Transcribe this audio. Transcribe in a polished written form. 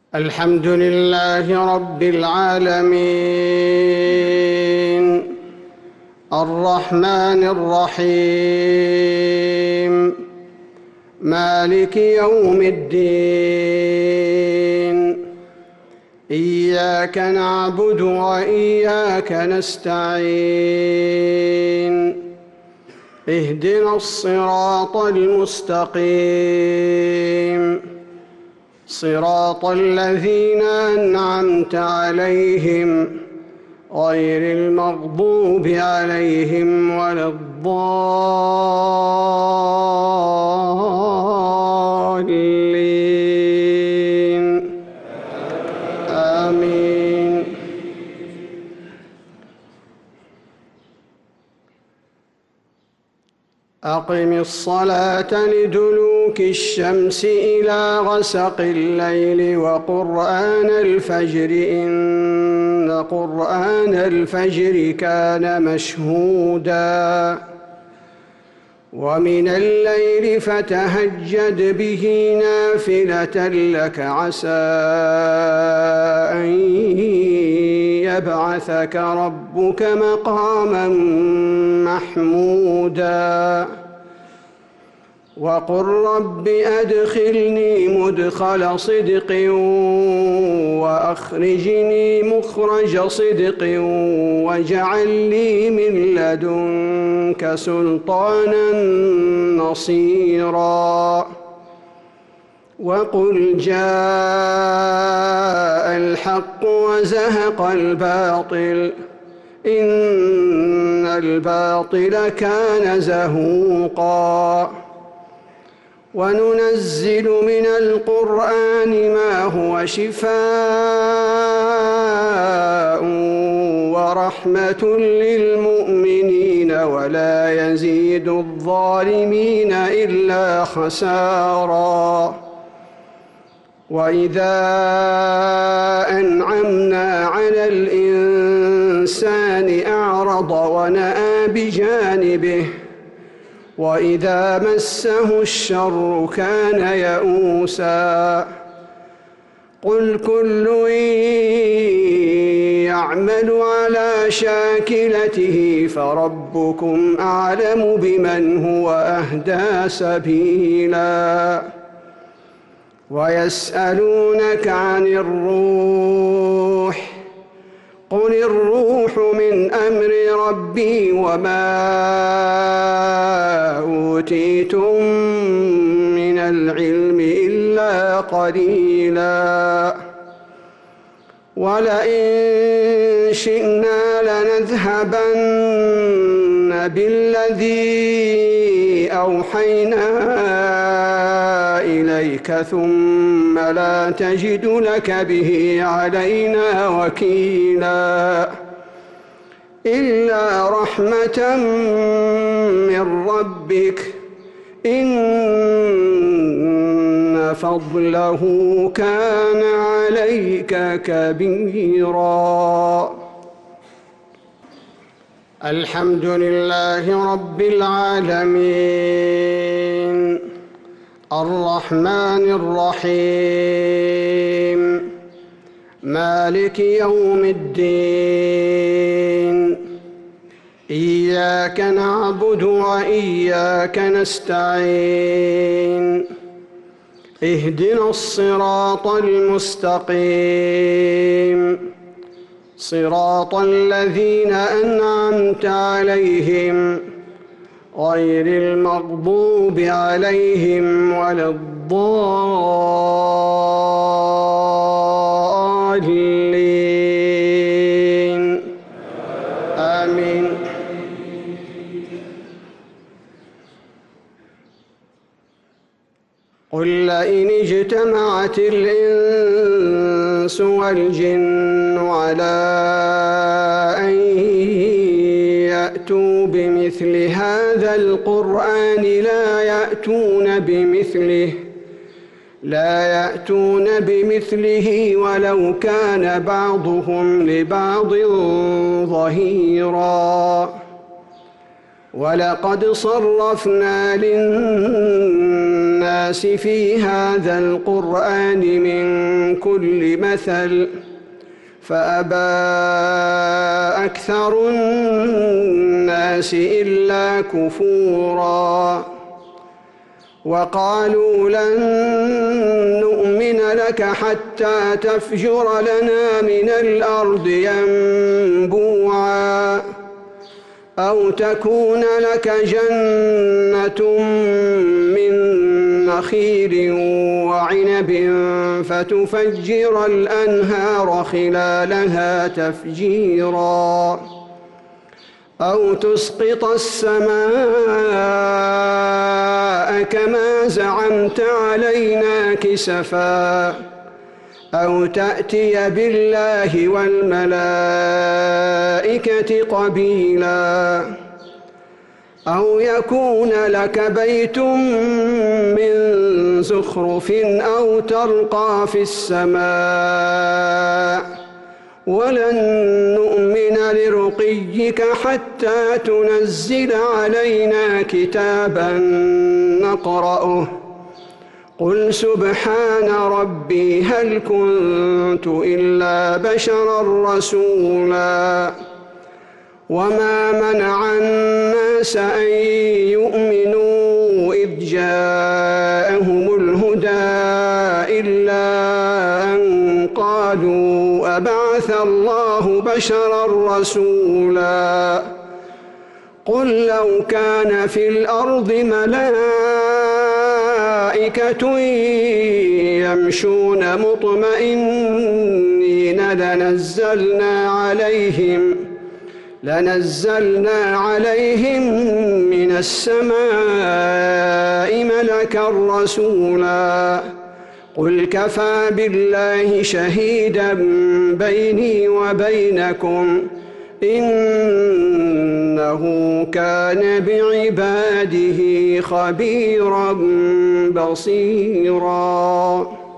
الحمد لله رب العالمين الرحمن الرحيم مالك يوم الدين إياك نعبد وإياك نستعين اهدنا الصراط المستقيم صراط الذين أنعمت عليهم غير المغضوب عليهم ولا الضالين آمين. أقم الصلاة لدلوك الشمس إلى غسق الليل وقرآن الفجر إن قرآن الفجر كان مشهودا ومن الليل فتهجد به نافلة لك عسى أن يبعثك ربك مقاما محمودا وقل رب أدخلني مدخل صدق وأخرجني مخرج صدق واجعل لي من لدنك سلطانا نصيرا وقل جاء الحق وزهق الباطل إن الباطل كان زهوقا وننزل من القرآن ما هو شفاء ورحمة للمؤمنين ولا يزيد الظالمين إلا خسارا وإذا أنعمنا على الإنسان أعرض ونأى بجانبه وإذا مسه الشر كان يئوسا قل كل يعمل على شاكلته فربكم أعلم بمن هو أهدى سبيلا ويسألونك عن الروح قل الروح من أمر ربي وما أوتيتم من العلم إلا قليلا ولئن شئنا لنذهبن بالذي أوحينا إليك ثم لا تجد لك به علينا وكيلا إلا رحمة من ربك إن فضله كان عليك كبيرا. الحمد لله رب العالمين الرحمن الرحيم مالك يوم الدين إياك نعبد وإياك نستعين اهدنا الصراط المستقيم صراط الذين أنعمت عليهم غير المغضوب عليهم ولا الضالين آمين. قل لئن اجتمعت الإنس والجن على أن يأتوا بمثل هذا القرآن لا يأتون بمثله ولو كان بعضهم لبعض ظهيرا ولقد صرفنا للناس الناس في هذا القرآن من كل مثل فأبى أكثر الناس إلا كفورا وقالوا لن نؤمن لك حتى تفجر لنا من الأرض ينبوعا أو تكون لك جنة من نخيل وعنب فتفجر الأنهار خلالها تفجيرا أو تسقط السماء كما زعمت علينا كسفا أو تأتي بالله والملائكة قبيلا أو يكون لك بيت من زخرف أو ترقى في السماء ولن نؤمن لرقيك حتى تنزل علينا كتابا نقرأه قل سبحان ربي هل كنت إلا بشرا رسولا وما منع الناس أن يؤمنوا إذ جاءهم الهدى إلا أن قالوا أبعث الله بشرا رسولا قل لو كان في الأرض ملائكة يمشون مطمئنين لنزلنا عليهم من السماء ملكا رسولا قل كفى بالله شهيدا بيني وبينكم إنه كان بعباده خبيرا بصيرا.